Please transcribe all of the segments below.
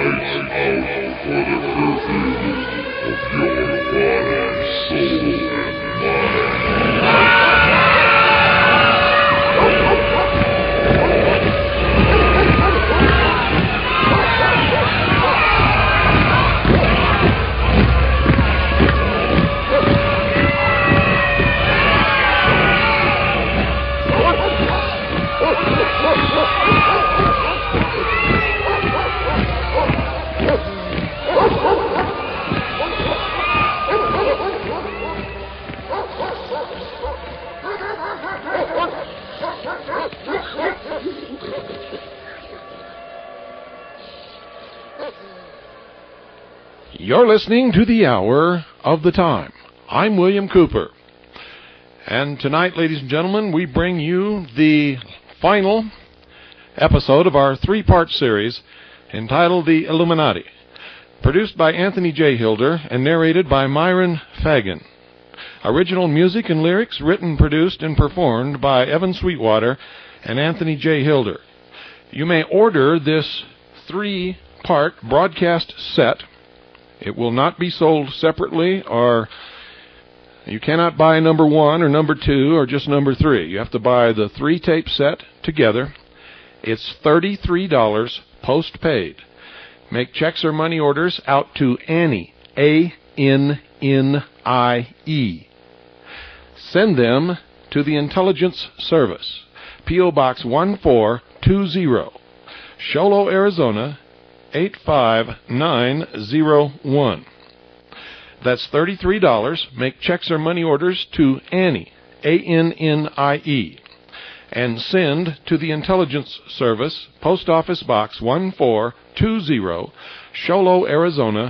You're listening to the Hour of the Time. I'm William Cooper. And tonight, ladies and gentlemen, we bring you the final episode of our three-part series entitled The Illuminati, produced by Anthony J. Hilder and narrated by Myron Fagan. Original music and lyrics written, produced, and performed by Evan Sweetwater and Anthony J. Hilder. You may order this three-part broadcast set. It will not be sold separately, or you cannot buy number 1 or number 2 or just number 3. You have to buy the 3-tape set together. It's $33 post-paid. Make checks or money orders out to Annie, A-N-N-I-E. Send them to the Intelligence Service, P.O. Box 1420, Show Low, Arizona, 85901. That's $33. Make checks or money orders to Annie, A-N-N-I-E, and send to the Intelligence Service, Post Office Box 1420, Show Low, Arizona,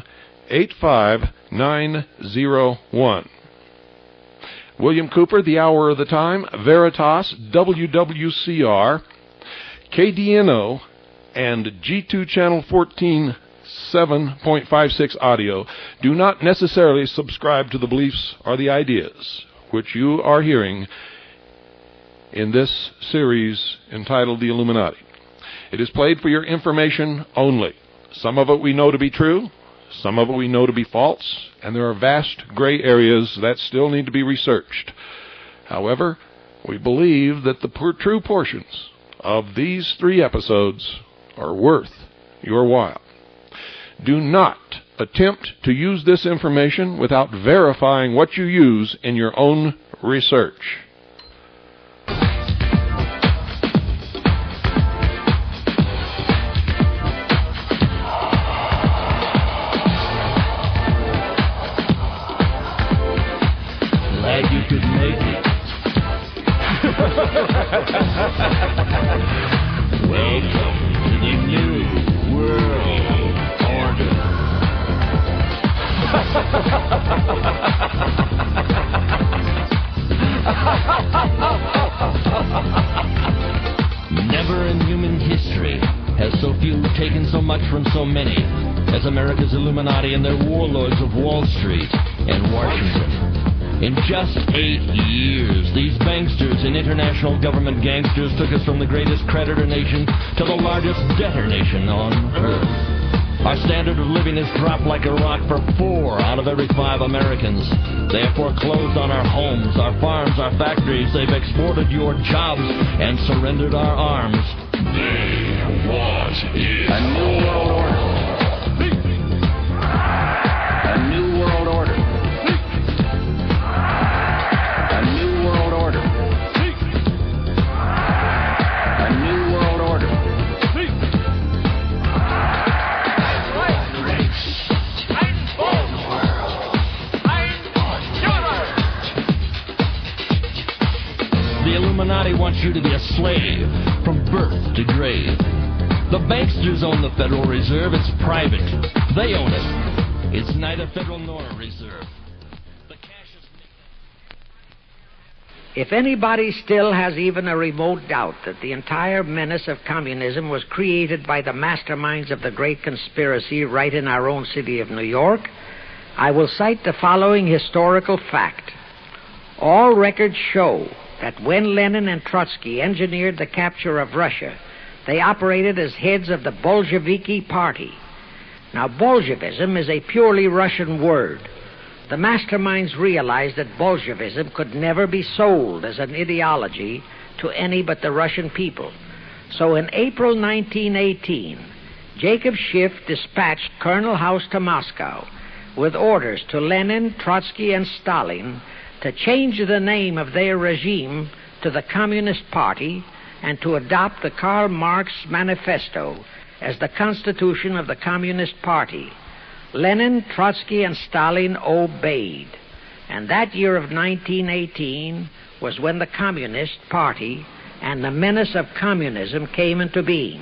85901. William Cooper, The Hour of the Time, Veritas, WWCR, KDNO, and G2 Channel 14 7.56 audio do not necessarily subscribe to the beliefs or the ideas which you are hearing in this series entitled The Illuminati. It is played for your information only. Some of it we know to be true, some of it we know to be false, and there are vast gray areas that still need to be researched. However, we believe that the true portions of these 3 episodes are worth your while. Do not attempt to use this information without verifying what you use in your own research. Glad you could make it. Welcome to the New World Order. Never in human history has so few taken so much from so many as America's Illuminati and their warlords of Wall Street and Washington. In just 8 years, these banksters and international government gangsters took us from the greatest creditor nation to the largest debtor nation on earth. Our standard of living has dropped like a rock for 4 out of every 5 Americans. They have foreclosed on our homes, our farms, our factories. They've exported your jobs and surrendered our arms. There was a new world order. A new world order. A new world order. A new world order. The Illuminati wants you to be a slave from birth to grave. The banksters own the Federal Reserve. It's private. They own it. It's neither federal nor a reserve. If anybody still has even a remote doubt that the entire menace of communism was created by the masterminds of the great conspiracy right in our own city of New York, I will cite the following historical fact. All records show that when Lenin and Trotsky engineered the capture of Russia, they operated as heads of the Bolsheviki Party. Now, Bolshevism is a purely Russian word. The masterminds realized that Bolshevism could never be sold as an ideology to any but the Russian people. So in April 1918, Jacob Schiff dispatched Colonel House to Moscow with orders to Lenin, Trotsky, and Stalin to change the name of their regime to the Communist Party and to adopt the Karl Marx Manifesto as the constitution of the Communist Party. Lenin, Trotsky, and Stalin obeyed. And that year of 1918 was when the Communist Party and the menace of communism came into being.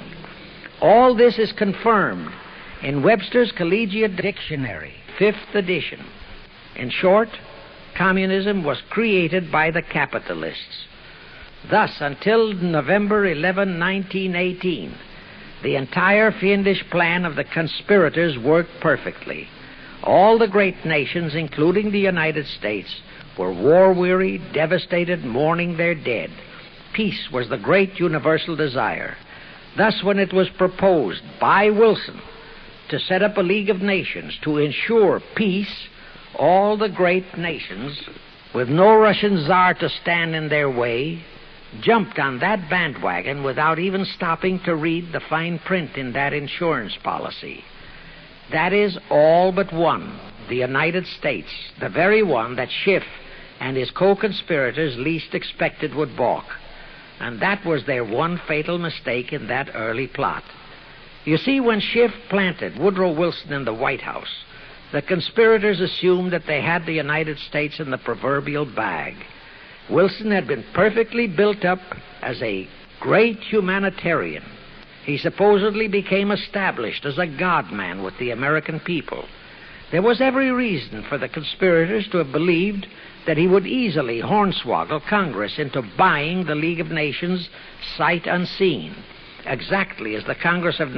All this is confirmed in Webster's Collegiate Dictionary, 5th edition. In short, communism was created by the capitalists. Thus, until November 11, 1918, the entire fiendish plan of the conspirators worked perfectly. All the great nations, including the United States, were war-weary, devastated, mourning their dead. Peace was the great universal desire. Thus, when it was proposed by Wilson to set up a League of Nations to ensure peace, all the great nations, with no Russian czar to stand in their way, jumped on that bandwagon without even stopping to read the fine print in that insurance policy. That is, all but one, the United States, the very one that Schiff and his co-conspirators least expected would balk. And that was their one fatal mistake in that early plot. You see, when Schiff planted Woodrow Wilson in the White House, the conspirators assumed that they had the United States in the proverbial bag. Wilson had been perfectly built up as a great humanitarian. He supposedly became established as a God-man with the American people. There was every reason for the conspirators to have believed that he would easily hornswoggle Congress into buying the League of Nations sight unseen, exactly as the Congress of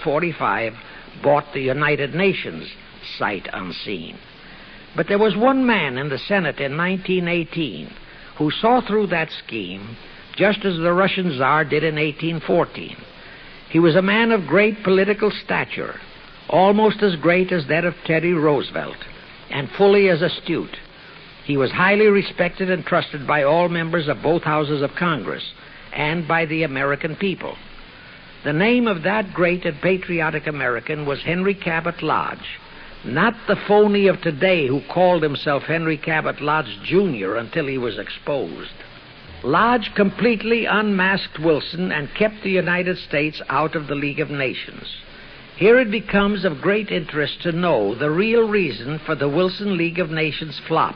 1945 bought the United Nations sight unseen. But there was one man in the Senate in 1918 who saw through that scheme just as the Russian Tsar did in 1814. He was a man of great political stature, almost as great as that of Teddy Roosevelt, and fully as astute. He was highly respected and trusted by all members of both houses of Congress and by the American people. The name of that great and patriotic American was Henry Cabot Lodge, not the phony of today who called himself Henry Cabot Lodge, Jr. until he was exposed. Lodge completely unmasked Wilson and kept the United States out of the League of Nations. Here it becomes of great interest to know the real reason for the Wilson League of Nations flop.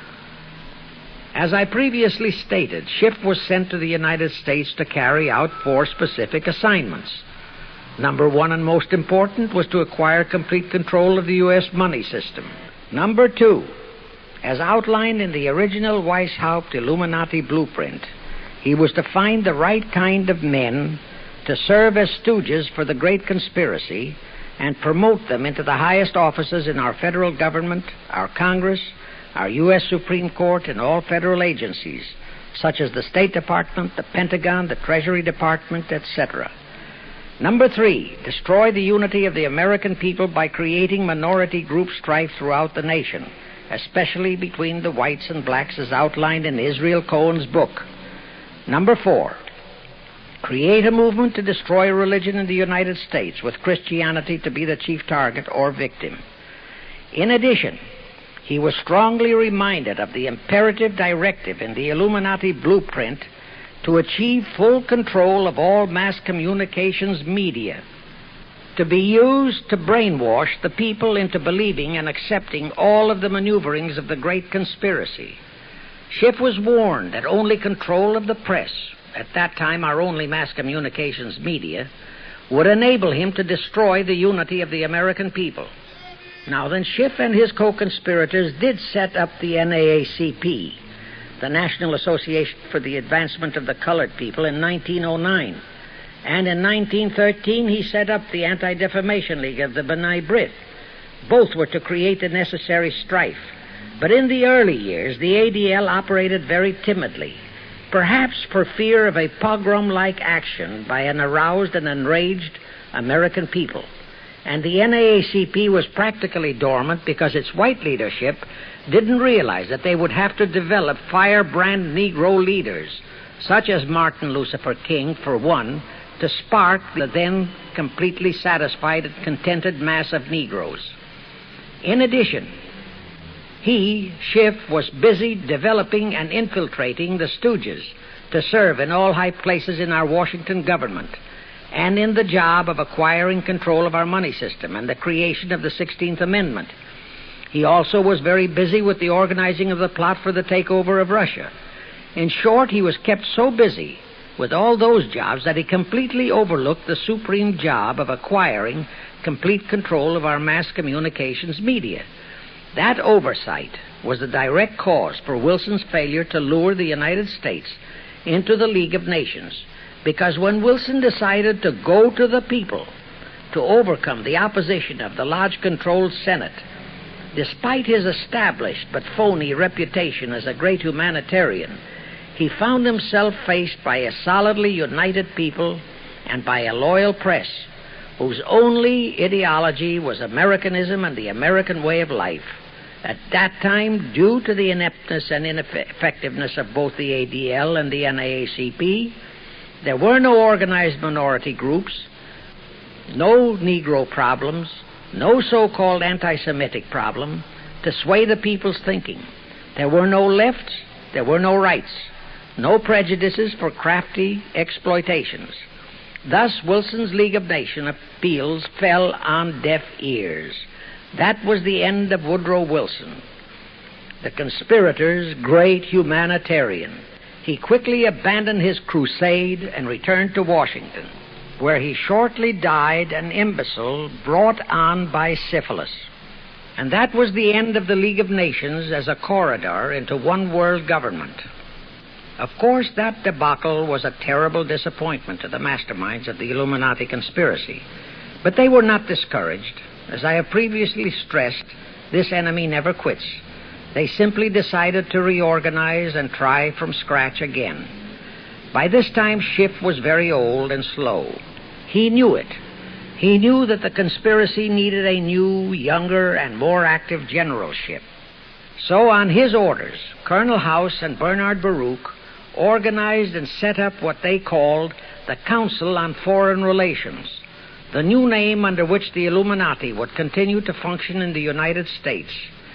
As I previously stated, Schiff was sent to the United States to carry out 4 specific assignments. Number 1 and most important was to acquire complete control of the U.S. money system. Number 2, as outlined in the original Weishaupt Illuminati blueprint, he was to find the right kind of men to serve as stooges for the great conspiracy and promote them into the highest offices in our federal government, our Congress, our U.S. Supreme Court, and all federal agencies, such as the State Department, the Pentagon, the Treasury Department, etc. Number 3, destroy the unity of the American people by creating minority group strife throughout the nation, especially between the whites and blacks as outlined in Israel Cohen's book. Number 4, create a movement to destroy religion in the United States, with Christianity to be the chief target or victim. In addition, he was strongly reminded of the imperative directive in the Illuminati blueprint to achieve full control of all mass communications media, to be used to brainwash the people into believing and accepting all of the maneuverings of the great conspiracy. Schiff was warned that only control of the press, at that time our only mass communications media, would enable him to destroy the unity of the American people. Now then, Schiff and his co-conspirators did set up the NAACP, the National Association for the Advancement of the Colored People, in 1909. And in 1913, he set up the Anti-Defamation League of the B'nai B'rith. Both were to create the necessary strife. But in the early years, the ADL operated very timidly, perhaps for fear of a pogrom-like action by an aroused and enraged American people. And the NAACP was practically dormant because its white leadership didn't realize that they would have to develop firebrand Negro leaders, such as Martin Lucifer King, for one, to spark the then completely satisfied and contented mass of Negroes. In addition, Schiff, was busy developing and infiltrating the Stooges to serve in all high places in our Washington government and in the job of acquiring control of our money system and the creation of the 16th Amendment. He also was very busy with the organizing of the plot for the takeover of Russia. In short, he was kept so busy with all those jobs that he completely overlooked the supreme job of acquiring complete control of our mass communications media. That oversight was the direct cause for Wilson's failure to lure the United States into the League of Nations, because when Wilson decided to go to the people to overcome the opposition of the Lodge-controlled Senate, despite his established but phony reputation as a great humanitarian, he found himself faced by a solidly united people and by a loyal press whose only ideology was Americanism and the American way of life. At that time, due to the ineptness and ineffectiveness of both the ADL and the NAACP, there were no organized minority groups, no Negro problems, no so-called anti-Semitic problem to sway the people's thinking. There were no lefts, there were no rights, no prejudices for crafty exploitations. Thus, Wilson's League of Nations appeals fell on deaf ears. That was the end of Woodrow Wilson, the conspirator's great humanitarian. He quickly abandoned his crusade and returned to Washington, where he shortly died an imbecile brought on by syphilis. And that was the end of the League of Nations as a corridor into one world government. Of course, that debacle was a terrible disappointment to the masterminds of the Illuminati conspiracy. But they were not discouraged. As I have previously stressed, this enemy never quits. They simply decided to reorganize and try from scratch again. By this time, Schiff was very old and slow. He knew it. He knew that the conspiracy needed a new, younger, and more active generalship. So, on his orders, Colonel House and Bernard Baruch organized and set up what they called the Council on Foreign Relations, the new name under which the Illuminati would continue to function in the United States.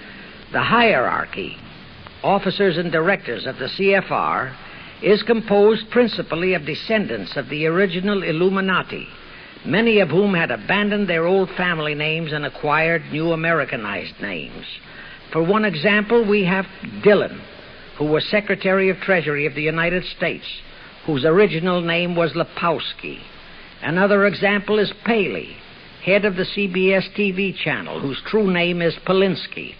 The hierarchy, officers and directors of the CFR, is composed principally of descendants of the original Illuminati, many of whom had abandoned their old family names and acquired new Americanized names. For one example, we have Dillon, who was Secretary of Treasury of the United States, whose original name was Lepowski. Another example is Paley, head of the CBS TV channel, whose true name is Polinsky.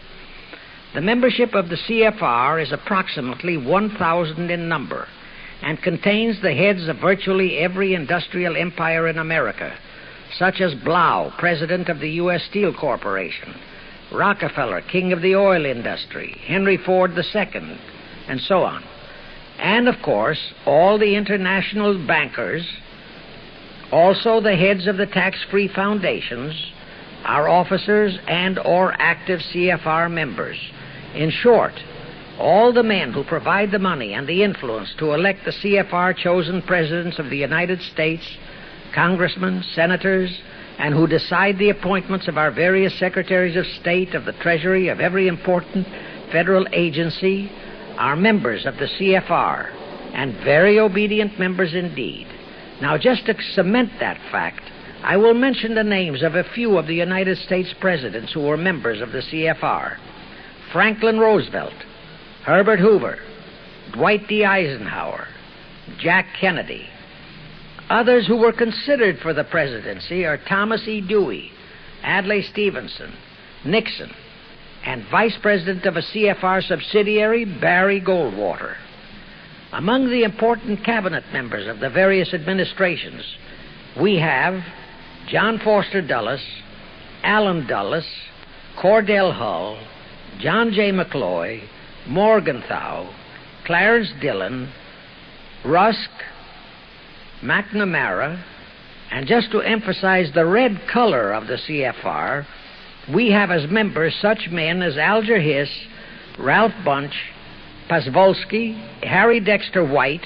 The membership of the CFR is approximately 1,000 in number and contains the heads of virtually every industrial empire in America, such as Blau, president of the U.S. Steel Corporation, Rockefeller, king of the oil industry, Henry Ford II, and so on. And, of course, all the international bankers, also the heads of the tax-free foundations, are officers and or active CFR members. In short, all the men who provide the money and the influence to elect the CFR chosen presidents of the United States, congressmen, senators, and who decide the appointments of our various secretaries of state, of the Treasury, of every important federal agency, are members of the CFR, and very obedient members indeed. Now, just to cement that fact, I will mention the names of a few of the United States presidents who were members of the CFR. Franklin Roosevelt, Herbert Hoover, Dwight D. Eisenhower, Jack Kennedy. Others who were considered for the presidency are Thomas E. Dewey, Adlai Stevenson, Nixon, and Vice President of a CFR subsidiary, Barry Goldwater. Among the important cabinet members of the various administrations, we have John Foster Dulles, Allen Dulles, Cordell Hull, John J. McCloy, Morgenthau, Clarence Dillon, Rusk, McNamara, And just to emphasize the red color of the CFR, we have as members such men as Alger Hiss, Ralph Bunch, Pasvolsky, Harry Dexter White,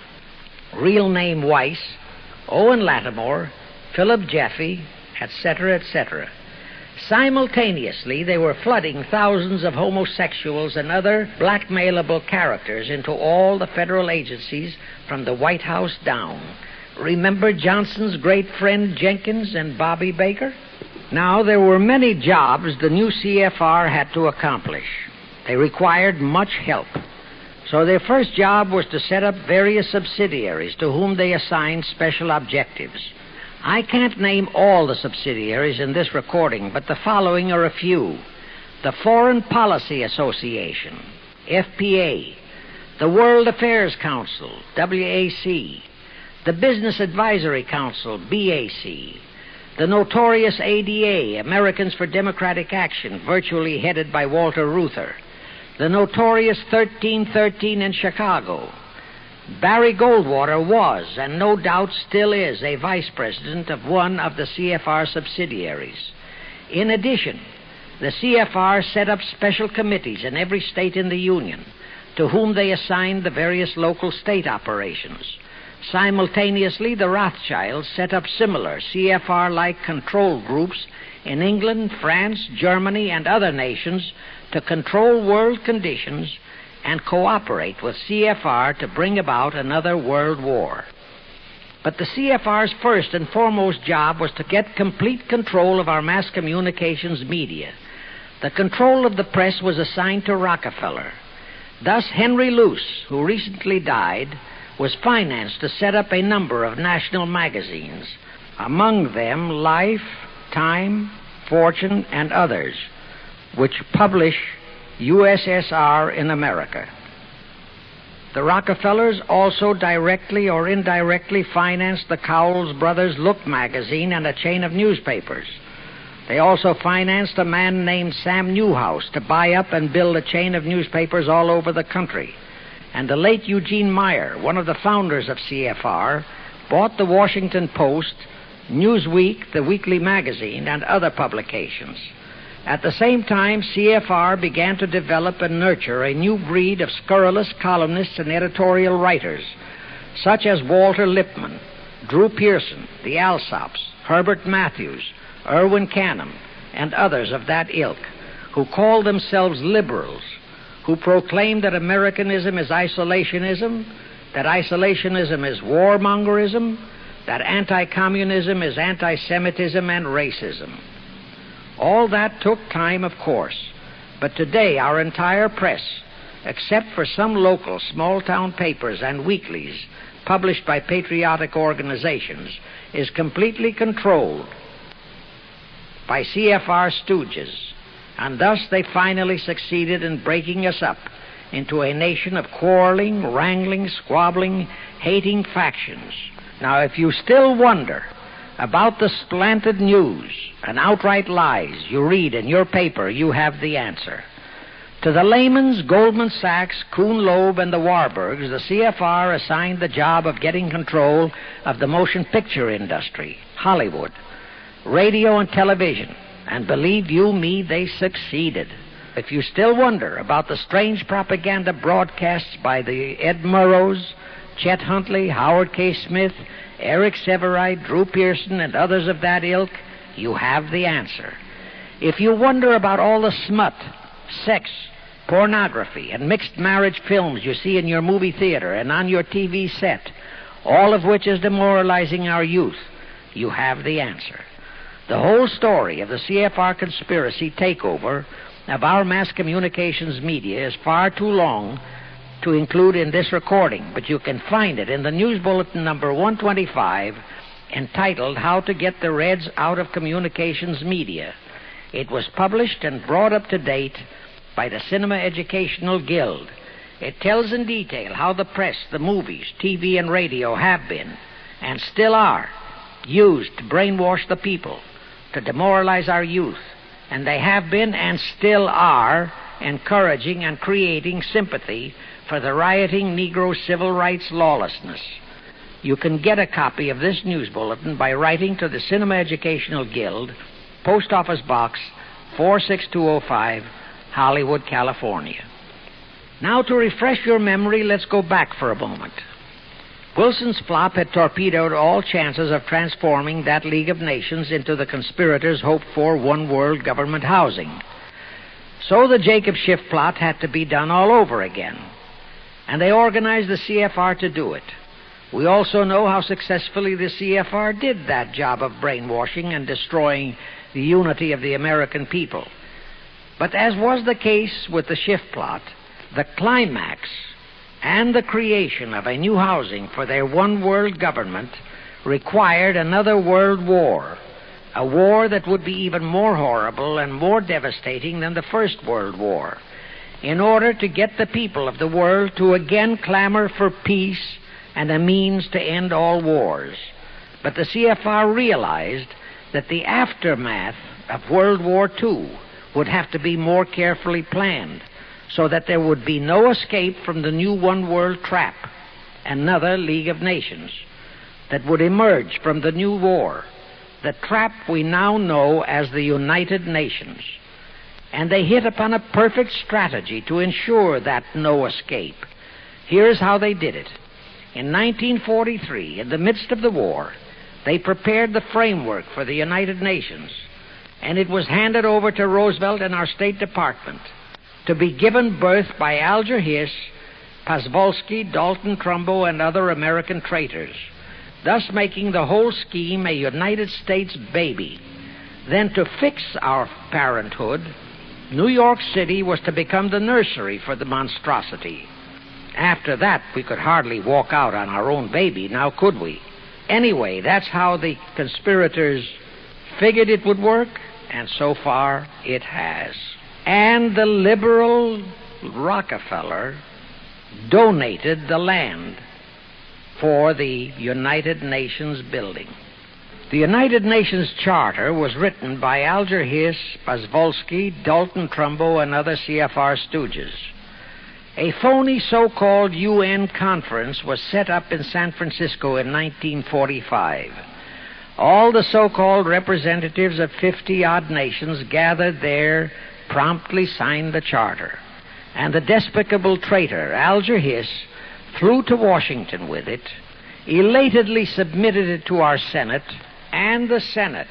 real name Weiss, Owen Lattimore, Philip Jeffy, etc., etc. Simultaneously, they were flooding thousands of homosexuals and other blackmailable characters into all the federal agencies from the White House down. Remember Johnson's great friend Jenkins and Bobby Baker? Now, there were many jobs the new CFR had to accomplish. They required much help. So their first job was to set up various subsidiaries to whom they assigned special objectives. I can't name all the subsidiaries in this recording, but the following are a few. The Foreign Policy Association, FPA, the World Affairs Council, WAC, the Business Advisory Council, BAC, the notorious ADA, Americans for Democratic Action, virtually headed by Walter Reuther, the notorious 1313 in Chicago. Barry Goldwater was, and no doubt still is, a vice president of one of the CFR subsidiaries. In addition, the CFR set up special committees in every state in the Union, to whom they assigned the various local state operations. Simultaneously, the Rothschilds set up similar CFR-like control groups in England, France, Germany, and other nations to control world conditions and cooperate with CFR to bring about another world war. But the CFR's first and foremost job was to get complete control of our mass communications media. The control of the press was assigned to Rockefeller. Thus, Henry Luce, who recently died, was financed to set up a number of national magazines, among them Life, Time, Fortune, and others, which publish USSR in America. The Rockefellers also directly or indirectly financed the Cowles Brothers Look magazine and a chain of newspapers. They also financed a man named Sam Newhouse to buy up and build a chain of newspapers all over the country. And the late Eugene Meyer, one of the founders of CFR, bought the Washington Post, Newsweek, the weekly magazine, and other publications. At the same time, CFR began to develop and nurture a new breed of scurrilous columnists and editorial writers, such as Walter Lippmann, Drew Pearson, the Alsops, Herbert Matthews, Irwin Canham, and others of that ilk, who called themselves liberals, who proclaimed that Americanism is isolationism, that isolationism is warmongerism, that anti-communism is anti-Semitism and racism. All that took time, of course, but today our entire press, except for some local small-town papers and weeklies published by patriotic organizations, is completely controlled by CFR stooges, and thus they finally succeeded in breaking us up into a nation of quarreling, wrangling, squabbling, hating factions. Now, if you still wonder about the slanted news and outright lies you read in your paper, you have the answer. To the Lehmans, Goldman Sachs, Kuhn Loeb, and the Warburgs, the CFR assigned the job of getting control of the motion picture industry, Hollywood, radio and television, and believe you me, they succeeded. If you still wonder about the strange propaganda broadcasts by the Ed Murrows, Chet Huntley, Howard K. Smith, Eric Severide, Drew Pearson, and others of that ilk, you have the answer. If you wonder about all the smut, sex, pornography, and mixed marriage films you see in your movie theater and on your TV set, all of which is demoralizing our youth, you have the answer. The whole story of the CFR conspiracy takeover of our mass communications media is far too long to include in this recording, but you can find it in the News Bulletin number 125, entitled How to Get the Reds Out of Communications Media. It was published and brought up to date by the Cinema Educational Guild. It tells in detail how the press, the movies, TV, and radio have been, and still are, used to brainwash the people, to demoralize our youth, and they have been and still are encouraging and creating sympathy for the rioting Negro civil rights lawlessness. You can get a copy of this news bulletin by writing to the Cinema Educational Guild, Post Office Box 46205, Hollywood, California. Now, to refresh your memory, let's go back for a moment. Wilson's flop had torpedoed all chances of transforming that League of Nations into the conspirators' hoped-for one-world government housing. So the Jacob Schiff plot had to be done all over again, and they organized the CFR to do it. We also know how successfully the CFR did that job of brainwashing and destroying the unity of the American people. But as was the case with the Schiff plot, the climax and the creation of a new housing for their one-world government required another world war, a war that would be even more horrible and more devastating than the First World War, in order to get the people of the world to again clamor for peace and a means to end all wars. But the CFR realized that the aftermath of World War II would have to be more carefully planned, so that there would be no escape from the new one-world trap, another League of Nations, that would emerge from the new war, the trap we now know as the United Nations. And they hit upon a perfect strategy to ensure that no escape. Here's how they did it. In 1943, in the midst of the war, they prepared the framework for the United Nations, and it was handed over to Roosevelt and our State Department to be given birth by Alger Hiss, Pazvolsky, Dalton Trumbo, and other American traitors, thus making the whole scheme a United States baby. Then, to fix our parenthood, New York City was to become the nursery for the monstrosity. After that, we could hardly walk out on our own baby, now could we? Anyway, that's how the conspirators figured it would work, and so far it has. And the liberal Rockefeller donated the land for the United Nations building. The United Nations Charter was written by Alger Hiss, Pazvolsky, Dalton Trumbo, and other CFR stooges. A phony so-called UN conference was set up in San Francisco in 1945. All the so-called representatives of 50-odd nations gathered there, promptly signed the charter, and the despicable traitor Alger Hiss flew to Washington with it, elatedly submitted it to our Senate, and the Senate,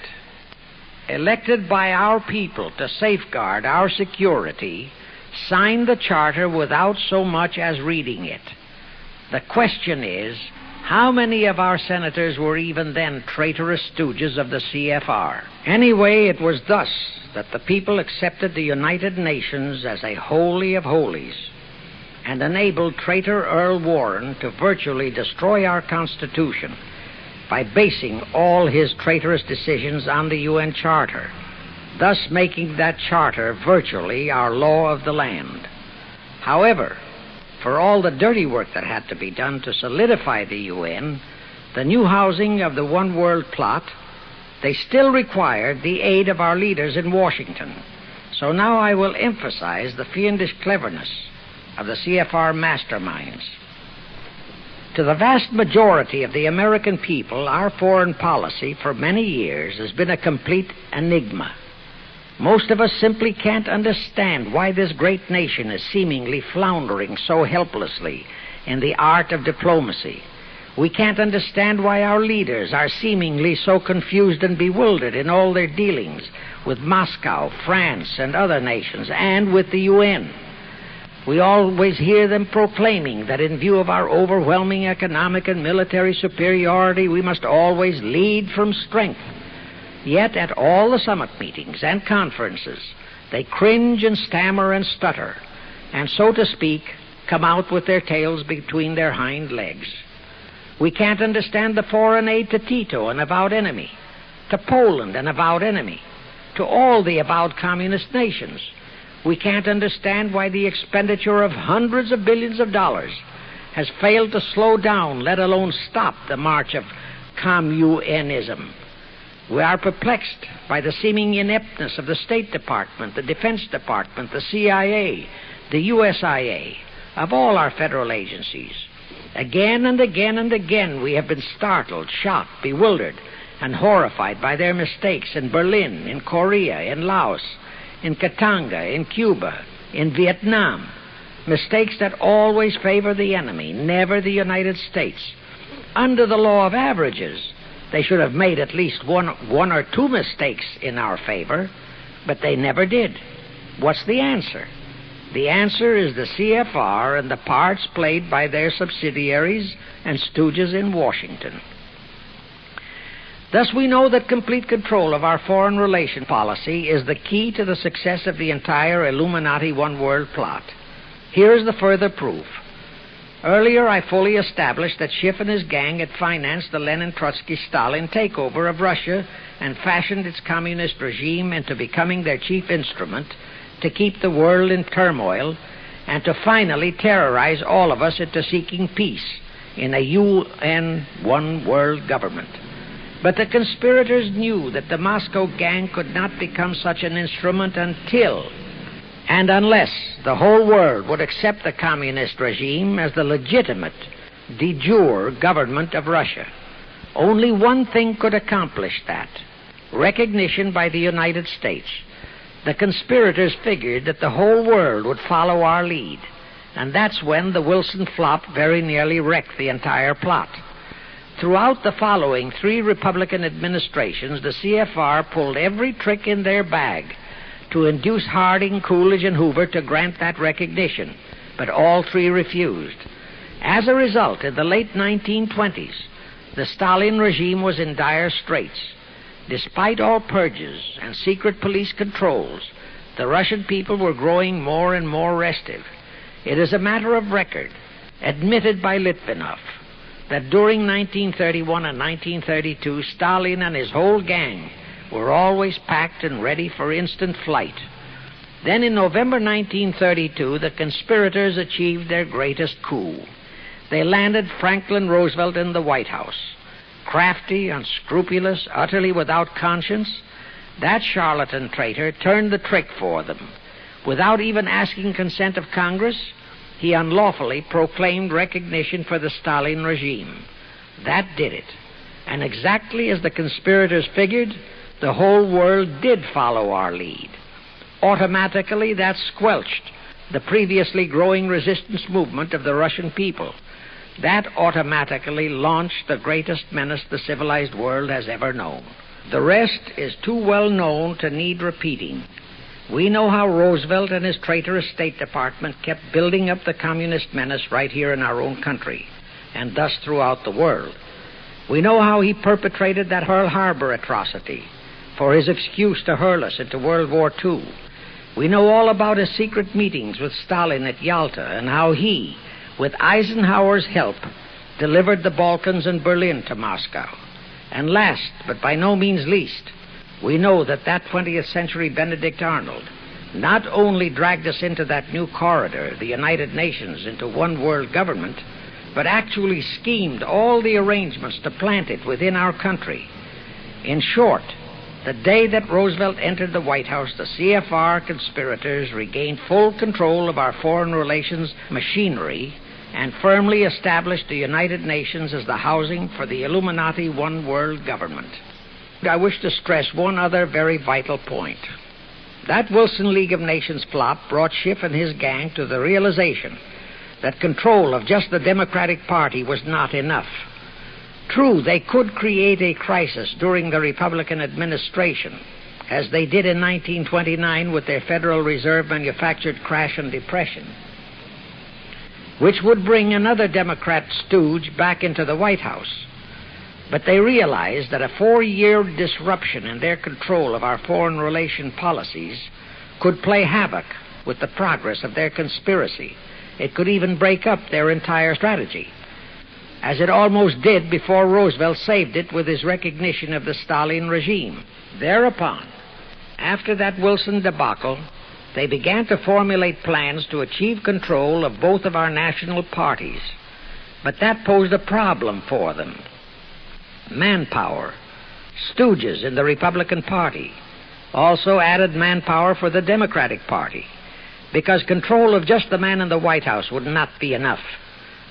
elected by our people to safeguard our security, signed the charter without so much as reading it. The question is, how many of our senators were even then traitorous stooges of the CFR? Anyway, it was thus that the people accepted the United Nations as a holy of holies and enabled traitor Earl Warren to virtually destroy our Constitution by basing all his traitorous decisions on the UN Charter, thus making that charter virtually our law of the land. However, for all the dirty work that had to be done to solidify the UN, the new housing of the One World plot, they still required the aid of our leaders in Washington. So now I will emphasize the fiendish cleverness of the CFR masterminds. To the vast majority of the American people, our foreign policy for many years has been a complete enigma. Most of us simply can't understand why this great nation is seemingly floundering so helplessly in the art of diplomacy. We can't understand why our leaders are seemingly so confused and bewildered in all their dealings with Moscow, France, and other nations, and with the UN. We always hear them proclaiming that in view of our overwhelming economic and military superiority, we must always lead from strength. Yet at all the summit meetings and conferences, they cringe and stammer and stutter, and so to speak, come out with their tails between their hind legs. We can't understand the foreign aid to Tito, an avowed enemy, to Poland, an avowed enemy, to all the avowed communist nations. We can't understand why the expenditure of hundreds of billions of dollars has failed to slow down, let alone stop, the march of communism. We are perplexed by the seeming ineptness of the State Department, the Defense Department, the CIA, the USIA, of all our federal agencies. Again and again and again we have been startled, shocked, bewildered, and horrified by their mistakes in Berlin, in Korea, in Laos, in Katanga, in Cuba, in Vietnam. Mistakes that always favor the enemy, never the United States. Under the law of averages, they should have made at least one or two mistakes in our favor, but they never did. What's the answer? The answer is the CFR and the parts played by their subsidiaries and stooges in Washington. Thus, we know that complete control of our foreign relation policy is the key to the success of the entire Illuminati One World plot. Here's the further proof. Earlier, I fully established that Schiff and his gang had financed the Lenin-Trotsky-Stalin takeover of Russia and fashioned its communist regime into becoming their chief instrument to keep the world in turmoil and to finally terrorize all of us into seeking peace in a UN One World government. But the conspirators knew that the Moscow gang could not become such an instrument until and unless the whole world would accept the communist regime as the legitimate, de jure government of Russia. Only one thing could accomplish that: recognition by the United States. The conspirators figured that the whole world would follow our lead, and that's when the Wilson flop very nearly wrecked the entire plot. Throughout the following 3 Republican administrations, the CFR pulled every trick in their bag to induce Harding, Coolidge, and Hoover to grant that recognition, but all 3 refused. As a result, in the late 1920s, the Stalin regime was in dire straits. Despite all purges and secret police controls, the Russian people were growing more and more restive. It is a matter of record, admitted by Litvinov, that during 1931 and 1932, Stalin and his whole gang were always packed and ready for instant flight. Then in November 1932, the conspirators achieved their greatest coup. They landed Franklin Roosevelt in the White House. Crafty, unscrupulous, utterly without conscience, that charlatan traitor turned the trick for them. Without even asking consent of Congress, he unlawfully proclaimed recognition for the Stalin regime. That did it. And exactly as the conspirators figured, the whole world did follow our lead. Automatically, that squelched the previously growing resistance movement of the Russian people. That automatically launched the greatest menace the civilized world has ever known. The rest is too well known to need repeating. We know how Roosevelt and his traitorous State Department kept building up the communist menace right here in our own country, and thus throughout the world. We know how he perpetrated that Pearl Harbor atrocity for his excuse to hurl us into World War II. We know all about his secret meetings with Stalin at Yalta and how he, with Eisenhower's help, delivered the Balkans and Berlin to Moscow. And last, but by no means least, we know that 20th century Benedict Arnold not only dragged us into that new corridor, the United Nations, into one world government, but actually schemed all the arrangements to plant it within our country. In short, the day that Roosevelt entered the White House, the CFR conspirators regained full control of our foreign relations machinery and firmly established the United Nations as the housing for the Illuminati One World government. I wish to stress one other very vital point. That Wilson League of Nations flop brought Schiff and his gang to the realization that control of just the Democratic Party was not enough. True, they could create a crisis during the Republican administration, as they did in 1929 with their Federal Reserve manufactured crash and depression, which would bring another Democrat stooge back into the White House. But they realized that a 4-year disruption in their control of our foreign relation policies could play havoc with the progress of their conspiracy. It could even break up their entire strategy, as it almost did before Roosevelt saved it with his recognition of the Stalin regime. Thereupon, after that Wilson debacle, they began to formulate plans to achieve control of both of our national parties. But that posed a problem for them. Manpower. Stooges in the Republican Party also added manpower for the Democratic Party, because control of just the man in the White House would not be enough.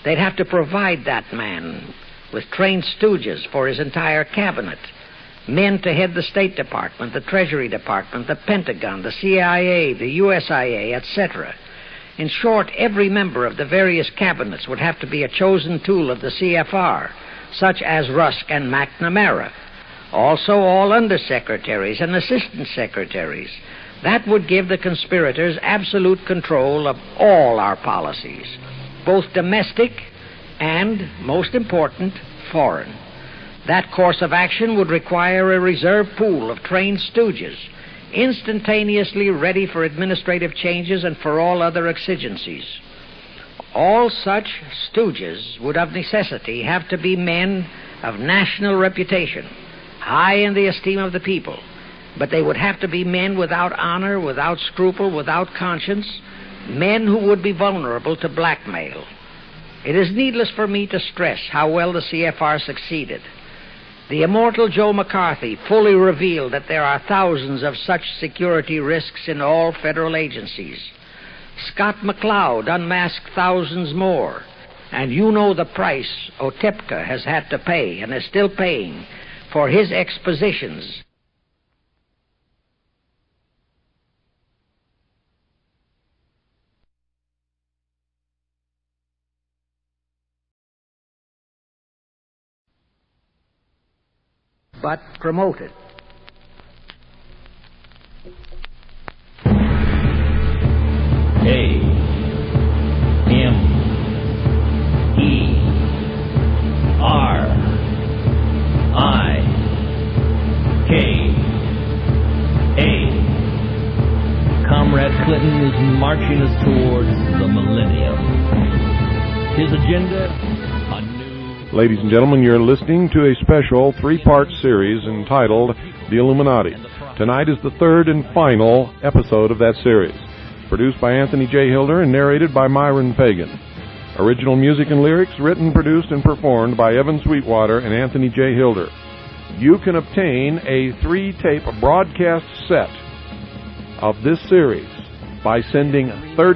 They'd have to provide that man with trained stooges for his entire cabinet, men to head the State Department, the Treasury Department, the Pentagon, the CIA, the USIA, etc. In short, every member of the various cabinets would have to be a chosen tool of the CFR, such as Rusk and McNamara. Also, all undersecretaries and assistant secretaries. That would give the conspirators absolute control of all our policies, both domestic and, most important, foreign. That course of action would require a reserve pool of trained stooges, instantaneously ready for administrative changes and for all other exigencies. All such stooges would of necessity have to be men of national reputation, high in the esteem of the people, but they would have to be men without honor, without scruple, without conscience, men who would be vulnerable to blackmail. It is needless for me to stress how well the CFR succeeded. The immortal Joe McCarthy fully revealed that there are thousands of such security risks in all federal agencies. Scott McCloud unmasked thousands more. And you know the price Otepka has had to pay and is still paying for his expositions. But promoted. Comrade Clinton is marching us towards the millennium. His agenda, a new... Ladies and gentlemen, you're listening to a special three-part series entitled The Illuminati. Tonight is the third and final episode of that series. Produced by Anthony J. Hilder and narrated by Myron Fagan. Original music and lyrics written, produced, and performed by Evan Sweetwater and Anthony J. Hilder. You can obtain a 3-tape broadcast set of this series by sending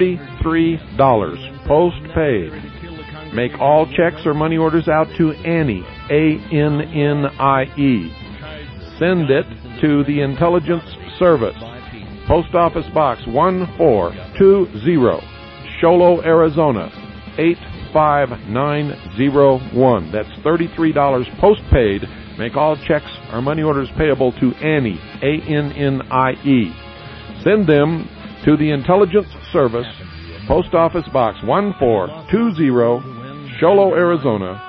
$33 post-paid. Make all checks or money orders out to Annie, A-N-N-I-E. Send it to the Intelligence Service, Post Office Box 142, Sholo, Arizona 85901. That's $33 post-paid. Make all checks or money orders payable to Annie, A-N-N-I-E. Send them to the Intelligence Service, Post Office Box 1420, Sholo, Arizona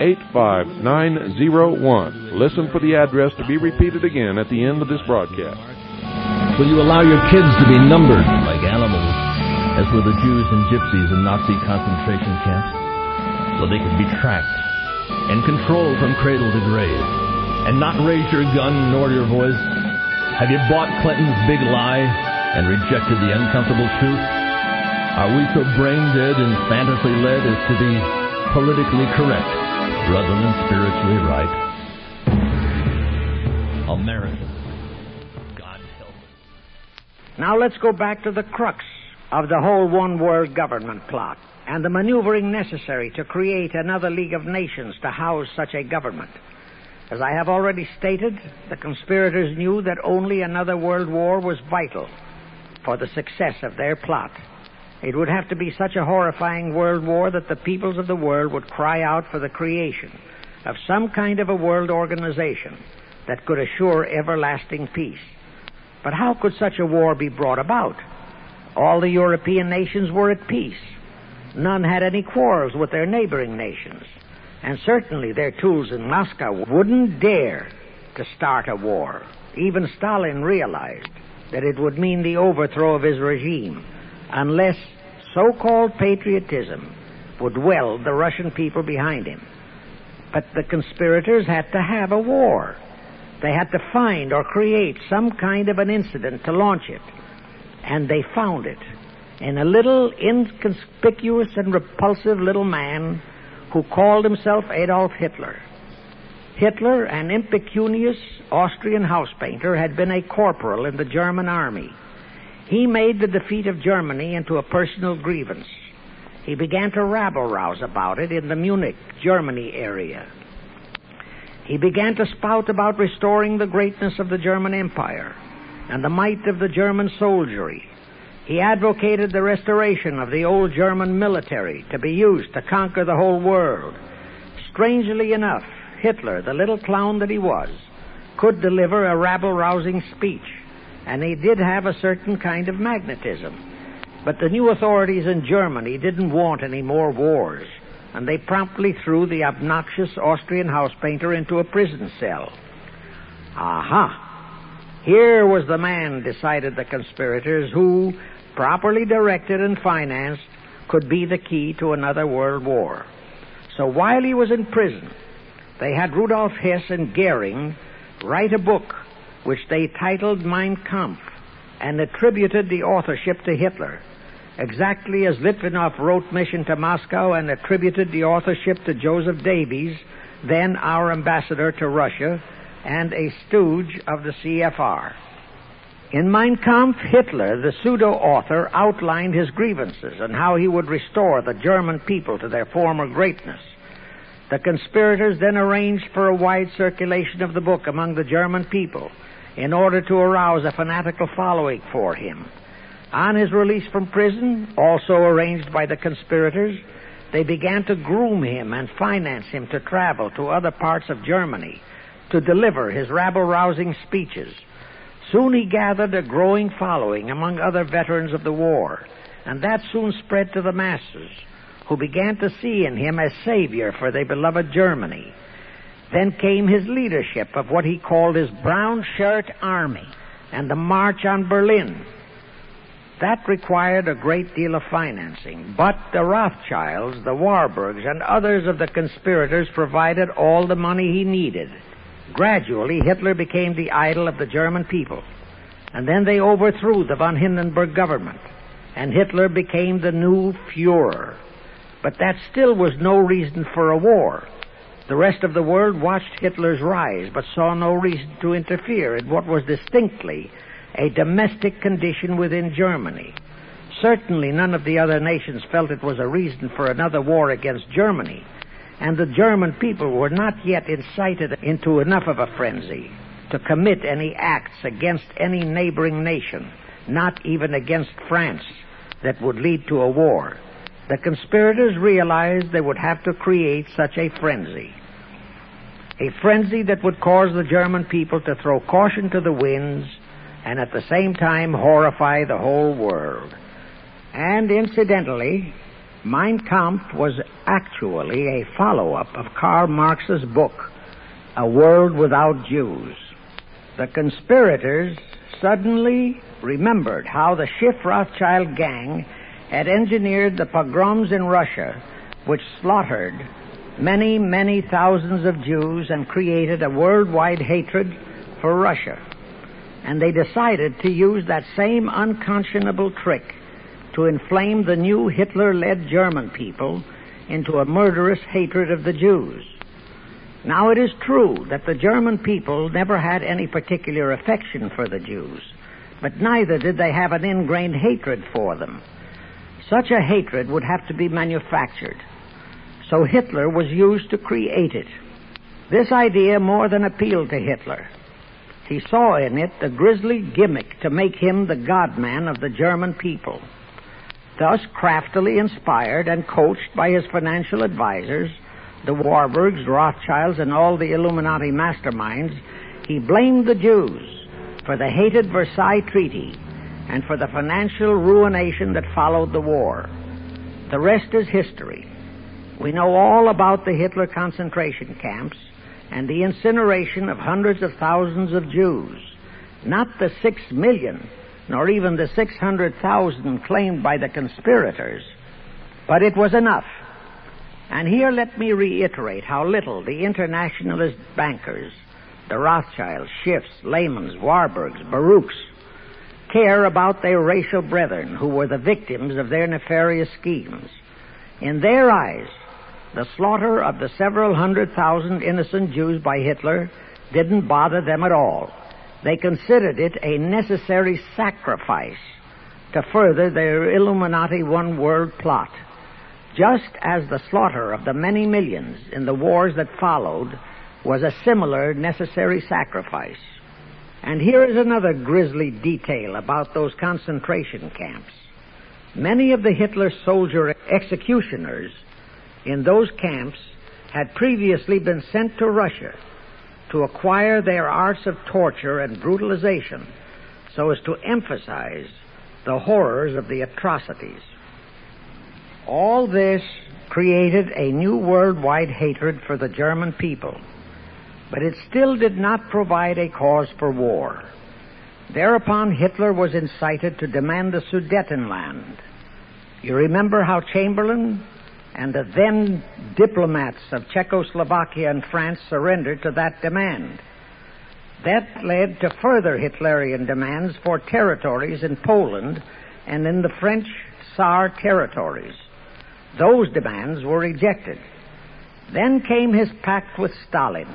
85901. Listen for the address to be repeated again at the end of this broadcast. Will you allow your kids to be numbered like animals, as were the Jews and Gypsies in Nazi concentration camps, so they could be tracked and controlled from cradle to grave, and not raise your gun nor your voice? Have you bought Clinton's big lie and rejected the uncomfortable truth? Are we so brain-dead and fantasy-led as to be politically correct rather than spiritually right? America, God help us. Now let's go back to the crux of the whole one-world government plot and the maneuvering necessary to create another League of Nations to house such a government. As I have already stated, the conspirators knew that only another world war was vital for the success of their plot. It would have to be such a horrifying world war that the peoples of the world would cry out for the creation of some kind of a world organization that could assure everlasting peace. But how could such a war be brought about? All the European nations were at peace. None had any quarrels with their neighboring nations. And certainly their tools in Moscow wouldn't dare to start a war. Even Stalin realized that it would mean the overthrow of his regime unless so-called patriotism would weld the Russian people behind him. But the conspirators had to have a war. They had to find or create some kind of an incident to launch it. And they found it in a little inconspicuous and repulsive little man who called himself Adolf Hitler. Hitler, an impecunious Austrian house painter, had been a corporal in the German army. He made the defeat of Germany into a personal grievance. he began to rabble-rouse about it in the Munich, Germany area. He began to spout about restoring the greatness of the German Empire and the might of the German soldiery. He advocated the restoration of the old German military to be used to conquer the whole world. Strangely enough, Hitler, the little clown that he was, could deliver a rabble-rousing speech, and he did have a certain kind of magnetism. But the new authorities in Germany didn't want any more wars, and they promptly threw the obnoxious Austrian house painter into a prison cell. Aha! Here was the man, decided the conspirators, who, properly directed and financed, could be the key to another world war. So while he was in prison, they had Rudolf Hess and Goering write a book which they titled Mein Kampf and attributed the authorship to Hitler, exactly as Litvinov wrote Mission to Moscow and attributed the authorship to Joseph Davies, then our ambassador to Russia and a stooge of the CFR. In Mein Kampf, Hitler, the pseudo-author, outlined his grievances and how he would restore the German people to their former greatness. The conspirators then arranged for a wide circulation of the book among the German people in order to arouse a fanatical following for him. On his release from prison, also arranged by the conspirators, they began to groom him and finance him to travel to other parts of Germany to deliver his rabble-rousing speeches. Soon he gathered a growing following among other veterans of the war, and that soon spread to the masses, who began to see in him a savior for their beloved Germany. Then came his leadership of what he called his Brown Shirt Army and the March on Berlin. That required a great deal of financing, but the Rothschilds, the Warburgs, and others of the conspirators provided all the money he needed. Gradually, Hitler became the idol of the German people, and then they overthrew the von Hindenburg government, and Hitler became the new Führer. But that still was no reason for a war. The rest of the world watched Hitler's rise, but saw no reason to interfere in what was distinctly a domestic condition within Germany. Certainly none of the other nations felt it was a reason for another war against Germany, and the German people were not yet incited into enough of a frenzy to commit any acts against any neighboring nation, not even against France, that would lead to a war. The conspirators realized they would have to create such a frenzy that would cause the German people to throw caution to the winds and at the same time horrify the whole world. And incidentally, Mein Kampf was actually a follow-up of Karl Marx's book, A World Without Jews. The conspirators suddenly remembered how the Schiff Rothschild gang had engineered the pogroms in Russia, which slaughtered many, many thousands of Jews and created a worldwide hatred for Russia. And they decided to use that same unconscionable trick to inflame the new Hitler-led German people into a murderous hatred of the Jews. Now, it is true that the German people never had any particular affection for the Jews, but neither did they have an ingrained hatred for them. Such a hatred would have to be manufactured, so Hitler was used to create it. This idea more than appealed to Hitler. He saw in it the grisly gimmick to make him the God-man of the German people. Thus, craftily inspired and coached by his financial advisors, the Warburgs, Rothschilds, and all the Illuminati masterminds, he blamed the Jews for the hated Versailles Treaty and for the financial ruination that followed the war. The rest is history. We know all about the Hitler concentration camps and the incineration of hundreds of thousands of Jews. Not the 6 million, nor even the 600,000 claimed by the conspirators, but it was enough. And here let me reiterate how little the internationalist bankers, the Rothschilds, Schiffs, Lehmans, Warburgs, Baruchs, care about their racial brethren who were the victims of their nefarious schemes. In their eyes, the slaughter of the several 100,000 innocent Jews by Hitler didn't bother them at all. They considered it a necessary sacrifice to further their Illuminati one-world plot. just as the slaughter of the many millions in the wars that followed was a similar necessary sacrifice. And here is another grisly detail about those concentration camps. Many of the Hitler soldier executioners in those camps had previously been sent to Russia to acquire their arts of torture and brutalization so as to emphasize the horrors of the atrocities. All this created a new worldwide hatred for the German people, but it still did not provide a cause for war. Thereupon Hitler was incited to demand the Sudetenland. You remember how Chamberlain and the then diplomats of Czechoslovakia and France surrendered to that demand. That led to further Hitlerian demands for territories in Poland and in the French Tsar territories. Those demands were rejected. Then came his pact with Stalin.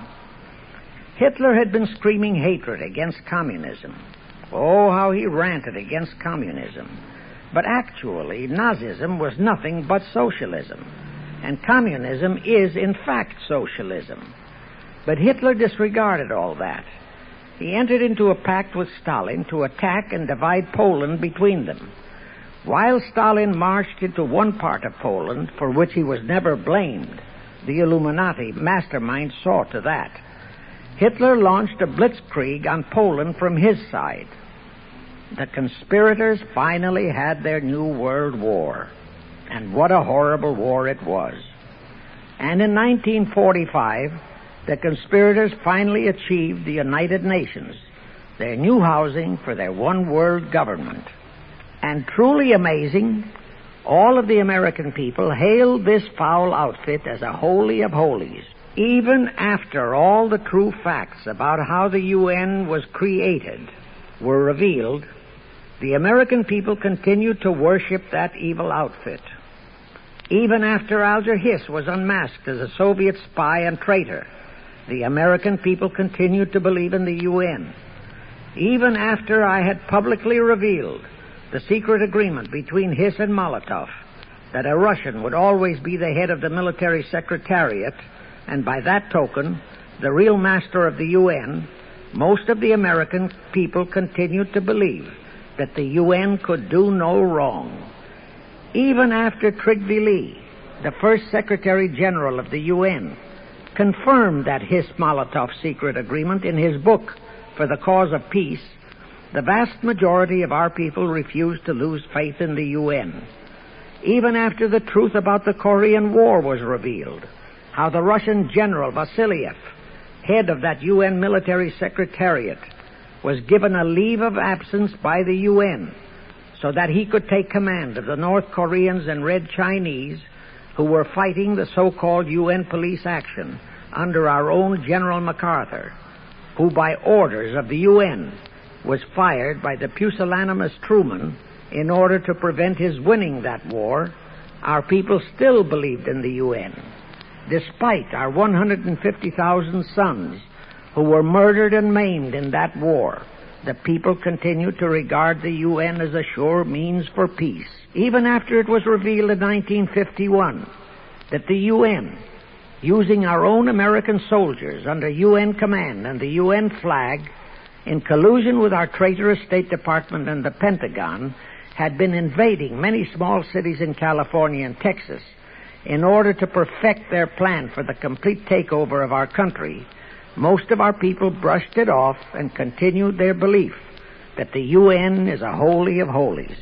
Hitler had been screaming hatred against communism. Oh, how he ranted against communism. But actually, Nazism was nothing but socialism. And communism is, in fact, socialism. But Hitler disregarded all that. He entered into a pact with Stalin to attack and divide Poland between them. While Stalin marched into one part of Poland, for which he was never blamed, the Illuminati mastermind saw to that. Hitler launched a blitzkrieg on Poland from his side. The conspirators finally had their new world war. And what a horrible war it was. And in 1945, the conspirators finally achieved the United Nations, their new housing for their one world government. And truly amazing, all of the American people hailed this foul outfit as a holy of holies. Even after all the true facts about how the UN was created were revealed, the American people continued to worship that evil outfit. Even after Alger Hiss was unmasked as a Soviet spy and traitor, the American people continued to believe in the UN. Even after I had publicly revealed the secret agreement between Hiss and Molotov that a Russian would always be the head of the military secretariat, and by that token, the real master of the UN, most of the American people continued to believe that the UN could do no wrong. Even after Tocqueville, the first Secretary General of the UN, confirmed that Hiss-Molotov secret agreement in his book, For the Cause of Peace, the vast majority of our people refused to lose faith in the UN. Even after the truth about the Korean War was revealed, how the Russian General Vasiliev, head of that UN military secretariat, was given a leave of absence by the UN so that he could take command of the North Koreans and Red Chinese who were fighting the so-called UN police action under our own General MacArthur, who by orders of the UN was fired by the pusillanimous Truman in order to prevent his winning that war. Our people still believed in the UN, despite our 150,000 sons who were murdered and maimed in that war. The people continued to regard the UN as a sure means for peace, even after it was revealed in 1951 that the UN, using our own American soldiers under UN command and the UN flag, in collusion with our traitorous State Department and the Pentagon, had been invading many small cities in California and Texas in order to perfect their plan for the complete takeover of our country. Most of our people brushed it off and continued their belief that the UN is a holy of holies.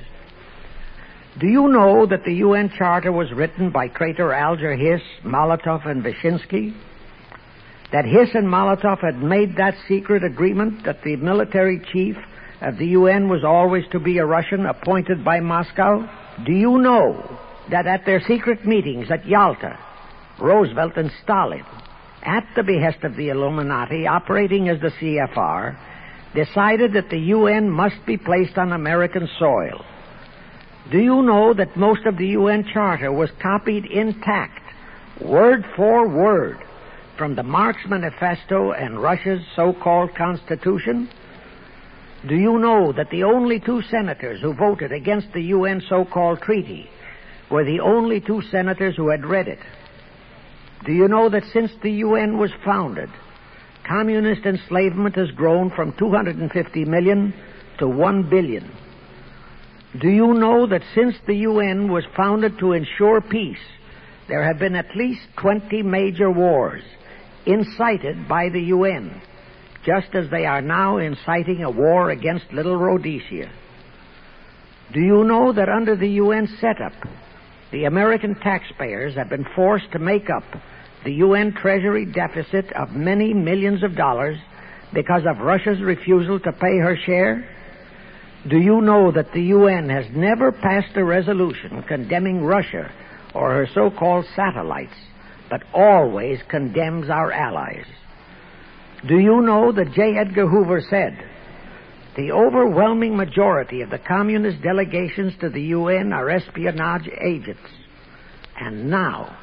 Do you know that the UN Charter was written by traitor Alger Hiss, Molotov, and Wyszynski? That Hiss and Molotov had made that secret agreement that the military chief of the UN was always to be a Russian appointed by Moscow? Do you know that at their secret meetings at Yalta, Roosevelt and Stalin, at the behest of the Illuminati, operating as the CFR, decided that the UN must be placed on American soil? Do you know that most of the UN Charter was copied intact, word for word, from the Marx Manifesto and Russia's so-called Constitution? Do you know that the only two senators who voted against the UN so-called treaty were the only two senators who had read it. Do you know that since the UN was founded, communist enslavement has grown from 250 million to 1 billion? Do you know that since the UN was founded to ensure peace, there have been at least 20 major wars incited by the UN, just as they are now inciting a war against Little Rhodesia? Do you know that under the UN setup, the American taxpayers have been forced to make up the UN Treasury deficit of many millions of dollars because of Russia's refusal to pay her share? Do you know that the UN has never passed a resolution condemning Russia or her so-called satellites, but always condemns our allies? Do you know that J. Edgar Hoover said, "The overwhelming majority of the communist delegations to the UN are espionage agents"? And now,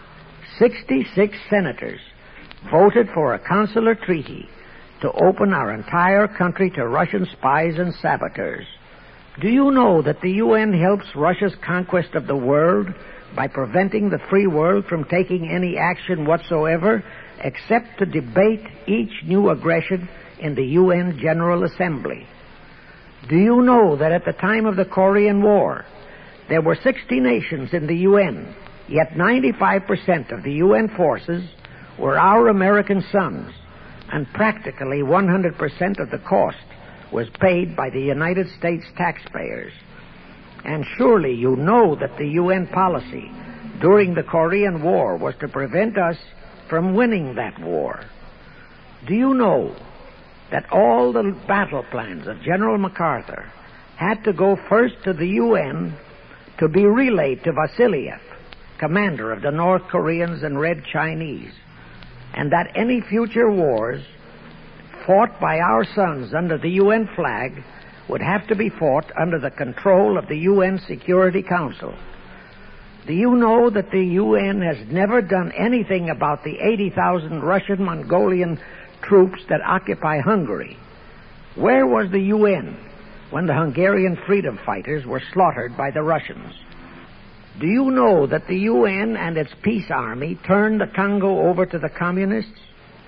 66 senators voted for a consular treaty to open our entire country to Russian spies and saboteurs. Do you know that the UN helps Russia's conquest of the world by preventing the free world from taking any action whatsoever except to debate each new aggression in the UN General Assembly? Do you know that at the time of the Korean War, there were 60 nations in the UN, yet 95% of the UN forces were our American sons, and practically 100% of the cost was paid by the United States taxpayers? And surely you know that the UN policy during the Korean War was to prevent us from winning that war. Do you know that all the battle plans of General MacArthur had to go first to the UN to be relayed to Vasiliev, commander of the North Koreans and Red Chinese, and that any future wars fought by our sons under the UN flag would have to be fought under the control of the UN Security Council? Do you know that the UN has never done anything about the 80,000 Russian Mongolian troops that occupy Hungary? Where was the UN when the Hungarian freedom fighters were slaughtered by the Russians? Do you know that the UN and its peace army turned the Congo over to the communists?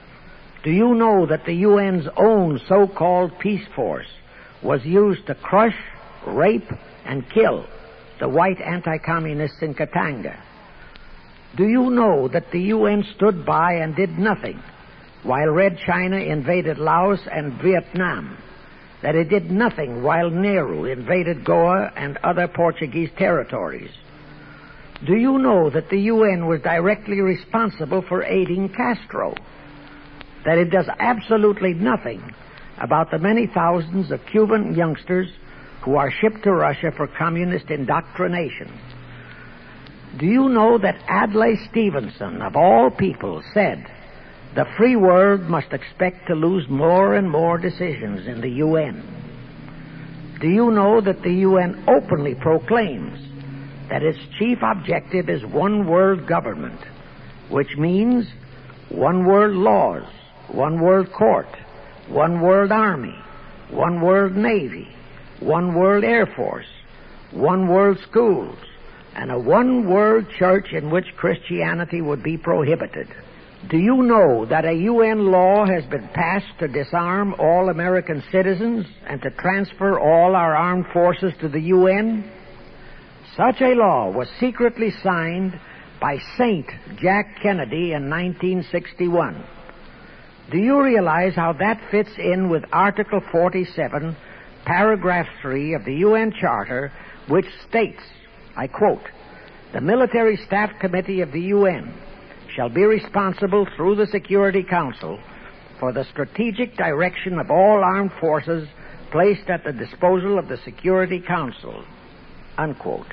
Do you know that the UN's own so-called peace force was used to crush, rape, and kill the white anti-communists in Katanga? Do you know that the UN stood by and did nothing while Red China invaded Laos and Vietnam? That it did nothing while Nehru invaded Goa and other Portuguese territories? Do you know that the UN was directly responsible for aiding Castro? That it does absolutely nothing about the many thousands of Cuban youngsters who are shipped to Russia for communist indoctrination? Do you know that Adlai Stevenson, of all people, said the free world must expect to lose more and more decisions in the UN? Do you know that the UN openly proclaims that its chief objective is one world government, which means one world laws, one world court, one world army, one world navy, one world air force, one world schools, and a one world church in which Christianity would be prohibited? Do you know that a UN law has been passed to disarm all American citizens and to transfer all our armed forces to the UN? Such a law was secretly signed by Saint Jack Kennedy in 1961. Do you realize how that fits in with Article 47, Paragraph 3 of the UN Charter, which states, I quote, "The Military Staff Committee of the UN shall be responsible through the Security Council for the strategic direction of all armed forces placed at the disposal of the Security Council," unquote.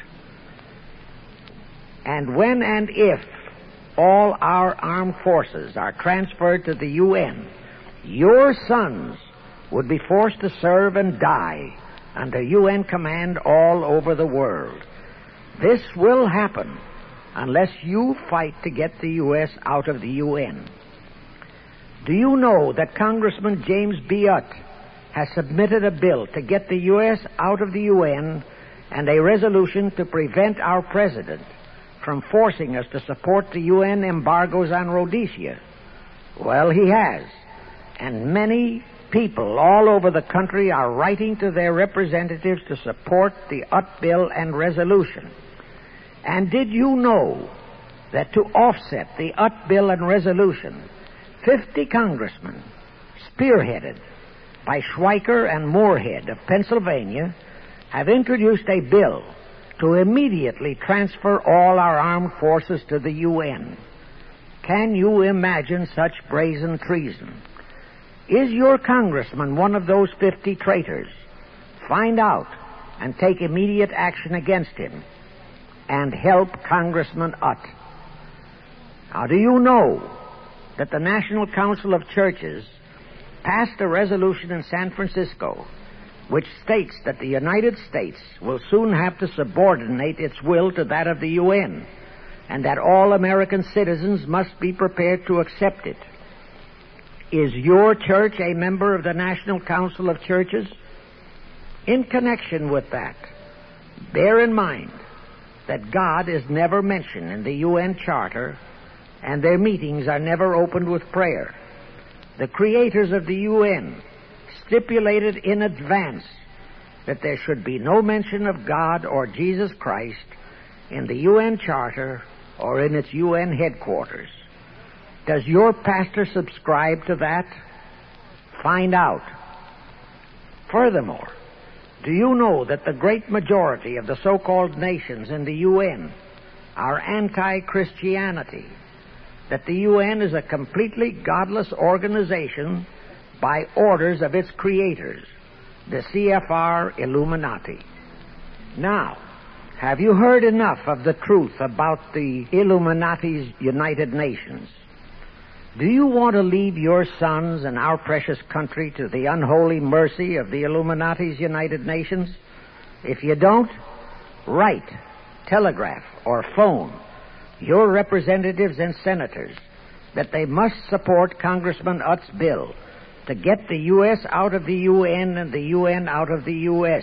And when and if all our armed forces are transferred to the UN, your sons would be forced to serve and die under UN command all over the world. This will happen unless you fight to get the U.S. out of the UN. Do you know that Congressman James B. Utt has submitted a bill to get the U.S. out of the UN and a resolution to prevent our president from forcing us to support the UN embargoes on Rhodesia? Well, he has. And many people all over the country are writing to their representatives to support the UT bill and resolution. And did you know that to offset the UT bill and resolution, 50 congressmen, spearheaded by Schweiker and Moorhead of Pennsylvania, have introduced a bill to immediately transfer all our armed forces to the UN? Can you imagine such brazen treason? Is your congressman one of those 50 traitors? Find out and take immediate action against him and help Congressman Utt. Now, do you know that the National Council of Churches passed a resolution in San Francisco which states that the United States will soon have to subordinate its will to that of the UN, and that all American citizens must be prepared to accept it? Is your church a member of the National Council of Churches? In connection with that, bear in mind that God is never mentioned in the UN Charter, and their meetings are never opened with prayer. The creators of the UN stipulated in advance that there should be no mention of God or Jesus Christ in the UN Charter or in its UN headquarters. Does your pastor subscribe to that? Find out. Furthermore, do you know that the great majority of the so-called nations in the UN are anti-Christianity? That the UN is a completely godless organization by orders of its creators, the CFR Illuminati. Now, have you heard enough of the truth about the Illuminati's United Nations? Do you want to leave your sons and our precious country to the unholy mercy of the Illuminati's United Nations? If you don't, write, telegraph, or phone your representatives and senators that they must support Congressman Utt's bill to get the U.S. out of the UN and the UN out of the U.S.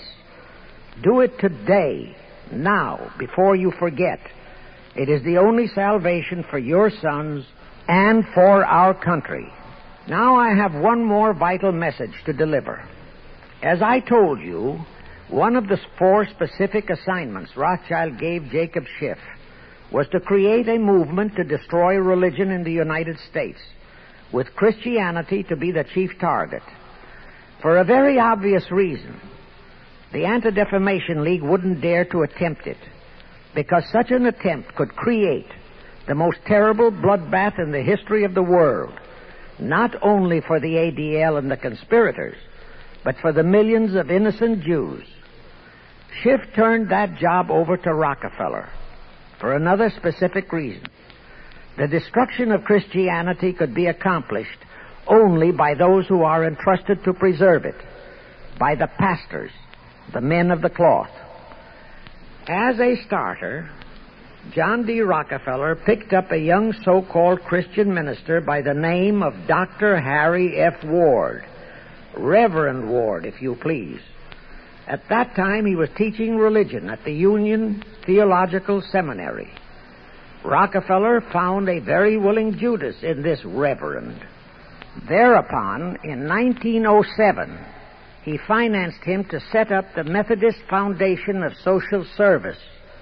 Do it today, now, before you forget. It is the only salvation for your sons and for our country. Now I have one more vital message to deliver. As I told you, one of the 4 specific assignments Rothschild gave Jacob Schiff was to create a movement to destroy religion in the United States, with Christianity to be the chief target. For a very obvious reason, the Anti-Defamation League wouldn't dare to attempt it, because such an attempt could create the most terrible bloodbath in the history of the world, not only for the ADL and the conspirators, but for the millions of innocent Jews. Schiff turned that job over to Rockefeller for another specific reason. The destruction of Christianity could be accomplished only by those who are entrusted to preserve it, by the pastors, the men of the cloth. As a starter, John D. Rockefeller picked up a young so-called Christian minister by the name of Dr. Harry F. Ward, Reverend Ward, if you please. At that time, he was teaching religion at the Union Theological Seminary. Rockefeller found a very willing Judas in this reverend. Thereupon, in 1907, he financed him to set up the Methodist Foundation of Social Service.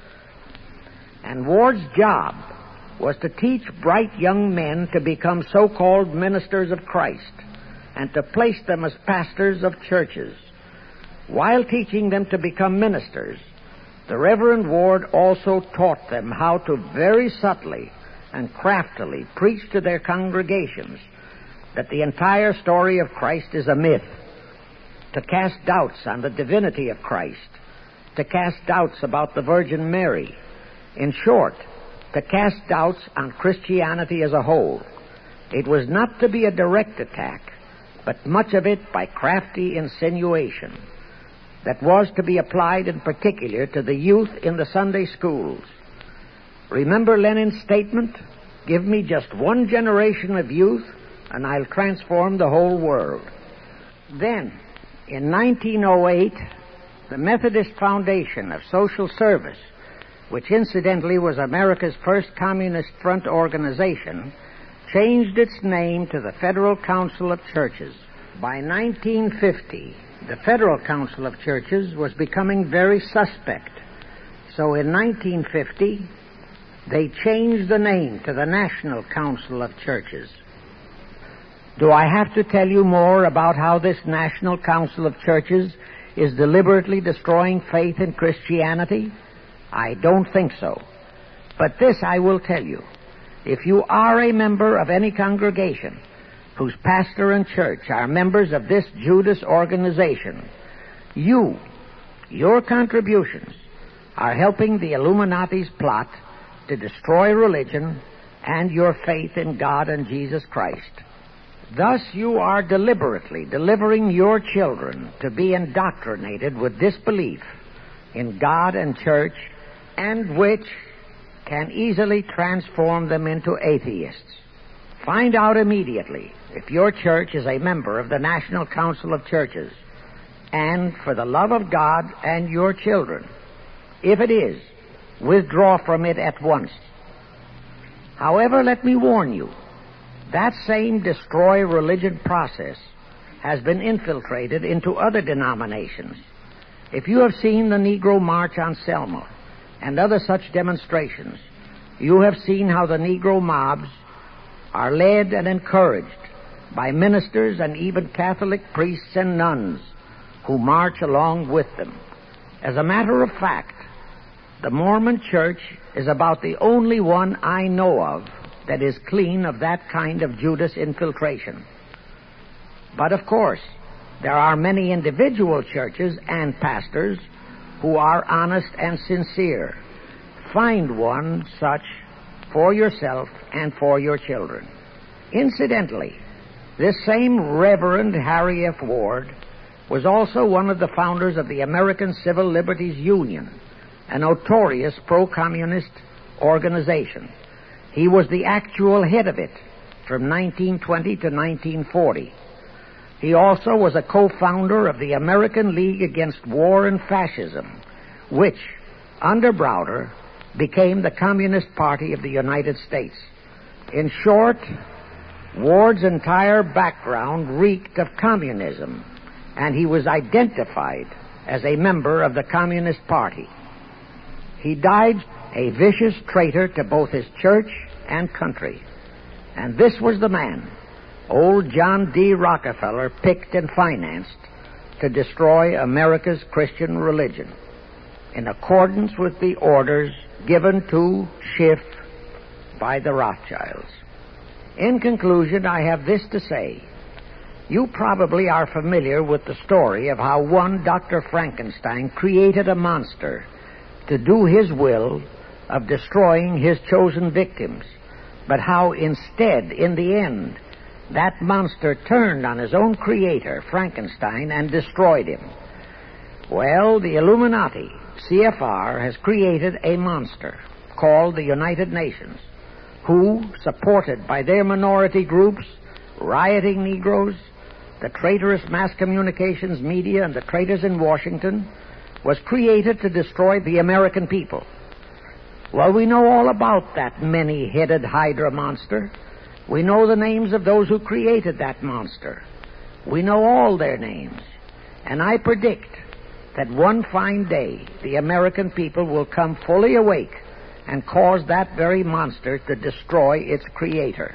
And Ward's job was to teach bright young men to become so-called ministers of Christ and to place them as pastors of churches. While teaching them to become ministers, the Reverend Ward also taught them how to very subtly and craftily preach to their congregations that the entire story of Christ is a myth, to cast doubts on the divinity of Christ, to cast doubts about the Virgin Mary. In short, to cast doubts on Christianity as a whole. It was not to be a direct attack, but much of it by crafty insinuation that was to be applied in particular to the youth in the Sunday schools. Remember Lenin's statement, "Give me just one generation of youth, and I'll transform the whole world." Then, in 1908, the Methodist Foundation of Social Service which incidentally was America's first Communist Front organization, changed its name to the Federal Council of Churches. By 1950, the Federal Council of Churches was becoming very suspect. So in 1950, they changed the name to the National Council of Churches. Do I have to tell you more about how this National Council of Churches is deliberately destroying faith in Christianity? I don't think so. But this I will tell you. If you are a member of any congregation whose pastor and church are members of this Judas organization, your contributions are helping the Illuminati's plot to destroy religion and your faith in God and Jesus Christ. Thus, you are deliberately delivering your children to be indoctrinated with disbelief in God and church, and which can easily transform them into atheists. Find out immediately if your church is a member of the National Council of Churches, and for the love of God and your children, if it is, withdraw from it at once. However, let me warn you, that same destroy religion process has been infiltrated into other denominations. If you have seen the Negro March on Selma and other such demonstrations, you have seen how the Negro mobs are led and encouraged by ministers and even Catholic priests and nuns who march along with them. As a matter of fact, the Mormon Church is about the only one I know of that is clean of that kind of Judas infiltration. But of course, there are many individual churches and pastors who are honest and sincere. Find one such for yourself and for your children. Incidentally, this same Reverend Harry F. Ward was also one of the founders of the American Civil Liberties Union, a notorious pro-communist organization. He was the actual head of it from 1920 to 1940. He also was a co-founder of the American League Against War and Fascism, which, under Browder, became the Communist Party of the United States. In short, Ward's entire background reeked of communism, and he was identified as a member of the Communist Party. He died a vicious traitor to both his church and country. And this was the man old John D. Rockefeller picked and financed to destroy America's Christian religion, in accordance with the orders given to Schiff by the Rothschilds. In conclusion, I have this to say. You probably are familiar with the story of how one Dr. Frankenstein created a monster to do his will of destroying his chosen victims, but how instead, in the end, that monster turned on his own creator, Frankenstein, and destroyed him. Well, the Illuminati, CFR, has created a monster called the United Nations, who, supported by their minority groups, rioting Negroes, the traitorous mass communications media, and the traitors in Washington, was created to destroy the American people. Well, we know all about that many-headed Hydra monster. We know the names of those who created that monster. We know all their names. And I predict that one fine day the American people will come fully awake and cause that very monster to destroy its creator.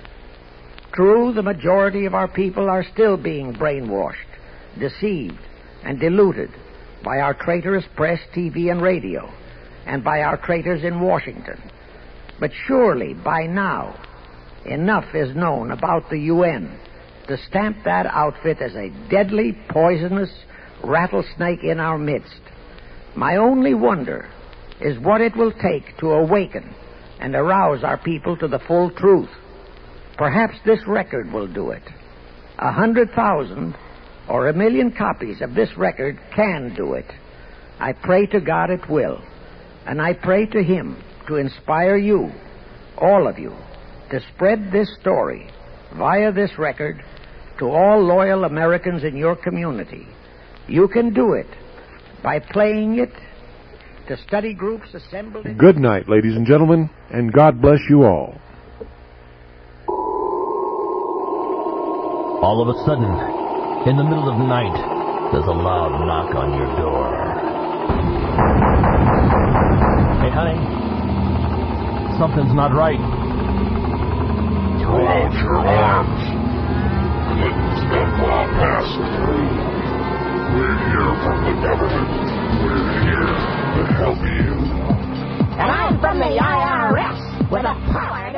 True, the majority of our people are still being brainwashed, deceived, and deluded by our traitorous press, TV, and radio, and by our traitors in Washington. But surely, by now, enough is known about the UN to stamp that outfit as a deadly, poisonous rattlesnake in our midst. My only wonder is what it will take to awaken and arouse our people to the full truth. Perhaps this record will do it. 100,000 or 1 million copies of this record can do it. I pray to God it will. And I pray to Him to inspire you, all of you, to spread this story via this record to all loyal Americans in your community. You can do it by playing it The study groups assembled in... Good night, ladies and gentlemen, and God bless you all. All of a sudden, in the middle of the night, there's a loud knock on your door. Hey, honey, something's not right. Throw out your arms. Let them pass through. We're here from the government. We're here to help you. And I'm from the IRS with a power